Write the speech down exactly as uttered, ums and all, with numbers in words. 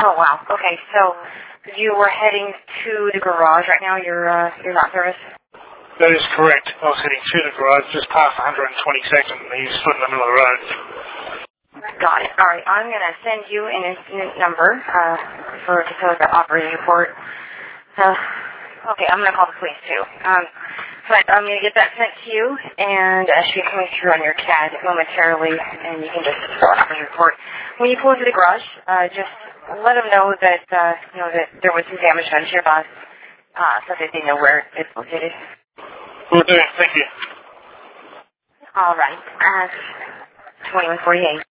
Oh, wow. Okay, so you were heading to the garage right now. You're, uh, you're not service? That is correct. I was heading to the garage just past one hundred twenty-second, and he's stood in the middle of the road. Got it. All right, I'm going to send you an incident number uh, for to fill out the operating report. Uh, okay, I'm going to call the police, too. Um, but I'm going to get that sent to you, and uh, should be coming through on your C A D momentarily, and you can just fill out an operating report. When you pull into the garage, uh, just let them know that, uh, you know, that there was some damage done to your bus, uh, so that they know where it's located. Will do. Thank you. All right. Uh, twenty-one forty-eight.